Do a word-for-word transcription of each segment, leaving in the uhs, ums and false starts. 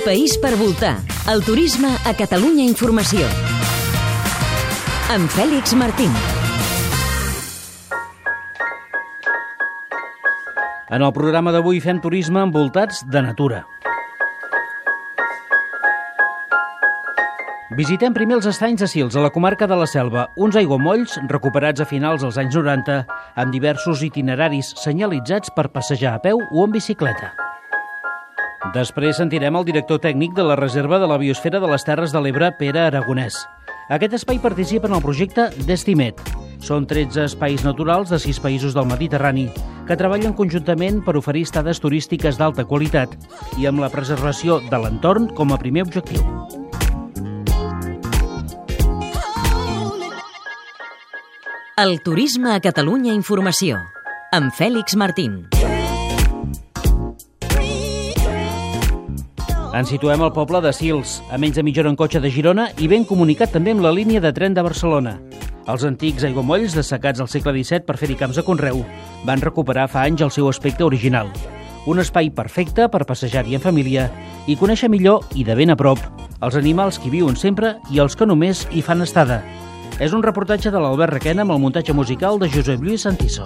país per voltar. El turisme a Catalunya Informació. Amb Fèlix Martín. En el programa d'avui fem turisme envoltats de natura. Visitem primer els estanys de Sils, a la comarca de la Selva, uns aiguamolls recuperats a finals dels anys noranta, amb diversos itineraris senyalitzats per passejar a peu o en bicicleta. Després sentirem el director tècnic de la Reserva de la Biosfera de les Terres de l'Ebre, Pere Aragonès. Aquest espai participa en el projecte Destimet. Són tretze espais naturals de sis països del Mediterrani que treballen conjuntament per oferir estades turístiques d'alta qualitat i amb la preservació de l'entorn com a primer objectiu. El turisme a Catalunya Informació, amb Fèlix Martín. Ens situem al poble de Sils, a menys de mitja hora en cotxe de Girona i ben comunicat també amb la línia de tren de Barcelona. Els antics aiguamolls, dessecats al segle disset per fer-hi camps de conreu, van recuperar fa anys el seu aspecte original. Un espai perfecte per passejar-hi en família i conèixer millor i de ben a prop els animals que hi viuen sempre i els que només hi fan estada. És un reportatge de l'Albert Requena amb el muntatge musical de Josep Lluís Santiso.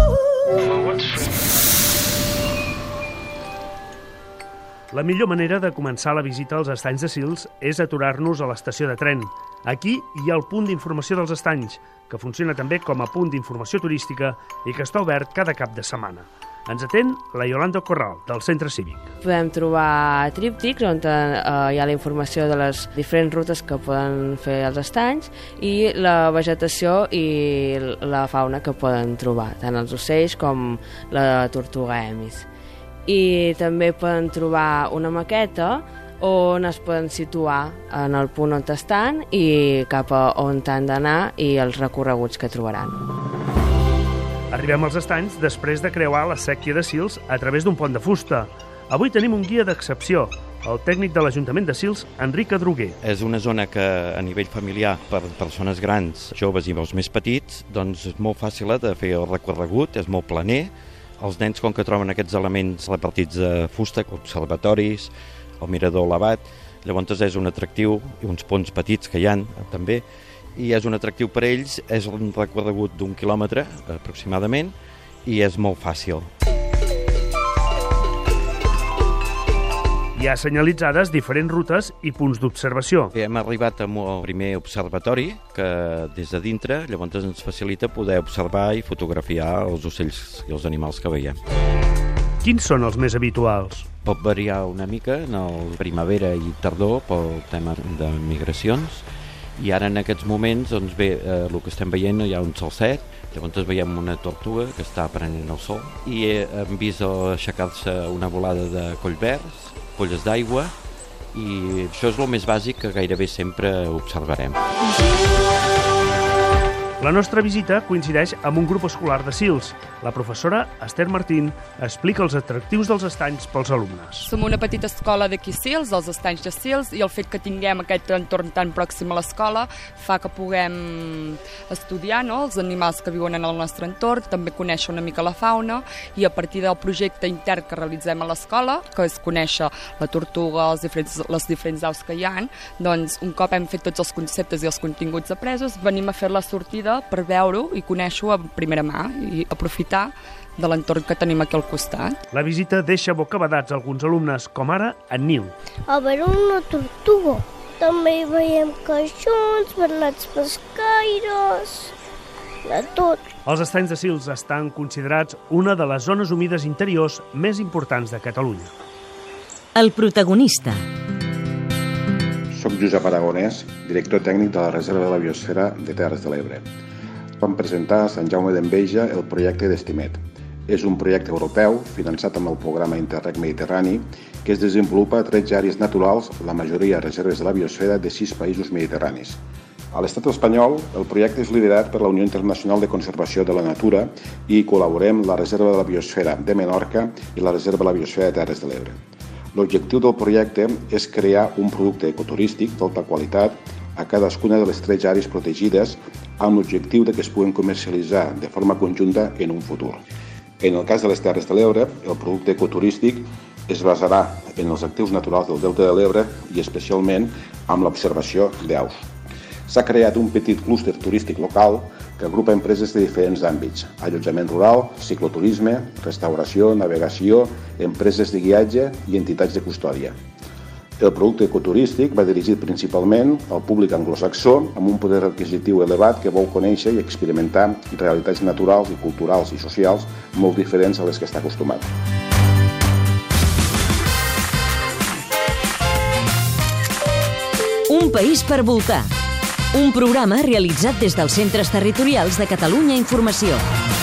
La millor manera de començar la visita als estanys de Sils és aturar-nos a l'estació de tren. Aquí hi ha el punt d'informació dels estanys, que funciona també com a punt d'informació turística i que està obert cada cap de setmana. Ens atén la Yolanda Corral, del Centre Cívic. Podem trobar tríptics on eh, hi ha la informació de les diferents rutes que poden fer els estanys i la vegetació i la fauna que poden trobar, tant els ocells com la tortuga emis. I també poden trobar una maqueta on es poden situar en el punt on estan i cap a on han d'anar i els recorreguts que trobaran. Arribem als estanys després de creuar la sèquia de Sils a través d'un pont de fusta. Avui tenim un guia d'excepció, el tècnic de l'Ajuntament de Sils, Enric Adroguer. És una zona que a nivell familiar per persones grans, joves i els més petits, doncs és molt fàcil de fer el recorregut, és molt planer. Els nens, com que troben aquests elements repartits de fusta, observatoris, el mirador elevat, llavors és un atractiu, i uns ponts petits que hi ha també, i és un atractiu per a ells, és un recorregut d'un quilòmetre aproximadament i és molt fàcil. Hi ha senyalitzades diferents rutes i punts d'observació. Hem arribat al primer observatori que des de dintre llavors ens facilita poder observar i fotografiar els ocells i els animals que veiem. Quins són els més habituals? Pot variar una mica en el primavera i tardor pel tema de migracions. I ara en aquests moments, doncs bé, eh, el que estem veient hi ha un salset, llavors veiem una tortuga que està prenent el sol i hem vist aixecar-se una volada de collverds, polles d'aigua i això és el més bàsic que gairebé sempre observarem. La nostra visita coincideix amb un grup escolar de Sils. La professora Esther Martín explica els atractius dels estanys pels alumnes. Som una petita escola d'aquí Sils, dels estanys de Sils, i el fet que tinguem aquest entorn tan pròxim a l'escola fa que puguem estudiar, no?, els animals que viuen en el nostre entorn, també conèixer una mica la fauna, i a partir del projecte intern que realitzem a l'escola, que és conèixer la tortuga, els diferents, les diferents aus que hi ha, doncs un cop hem fet tots els conceptes i els continguts apresos, venim a fer la sortida per veure-ho i conèixer-ho a primera mà i aprofitar de l'entorn que tenim aquí al costat. La visita deixa bocabadats alguns alumnes, com ara en Nil. A veure una tortuga. També hi veiem caixons, bernats pescaires, de tot. Els estanys de Sils estan considerats una de les zones humides interiors més importants de Catalunya. El protagonista. Soc Josep Aragonès, director tècnic de la Reserva de la Biosfera de Terres de l'Ebre. Vam presentar a Sant Jaume d'Enveja el projecte Destimet. És un projecte europeu finançat amb el programa Interreg Mediterrani que es desenvolupa a tretze àrees naturals, la majoria reserves de la biosfera de sis països mediterranis. A l'estat espanyol, el projecte és liderat per la Unió Internacional de Conservació de la Natura i col·laborem la Reserva de la Biosfera de Menorca i la Reserva de la Biosfera de Terres de l'Ebre. L'objectiu del projecte és crear un producte ecoturístic d'alta qualitat a cadascuna de les tretze àrees protegides amb l'objectiu de que es puguin comercialitzar de forma conjunta en un futur. En el cas de les Terres de l'Ebre, el producte ecoturístic es basarà en els actius naturals del Delta de l'Ebre i especialment amb l'observació d'aus. S'ha creat un petit clúster turístic local que agrupa empreses de diferents àmbits: allotjament rural, cicloturisme, restauració, navegació, empreses de guiatge i entitats de custòdia. El producte ecoturístic va dirigit principalment al públic anglosaxó amb un poder adquisitiu elevat que vol conèixer i experimentar realitats naturals i culturals i socials molt diferents a les que està acostumat. Un país per voltar. Un programa realitzat des dels Centres Territorials de Catalunya Informació.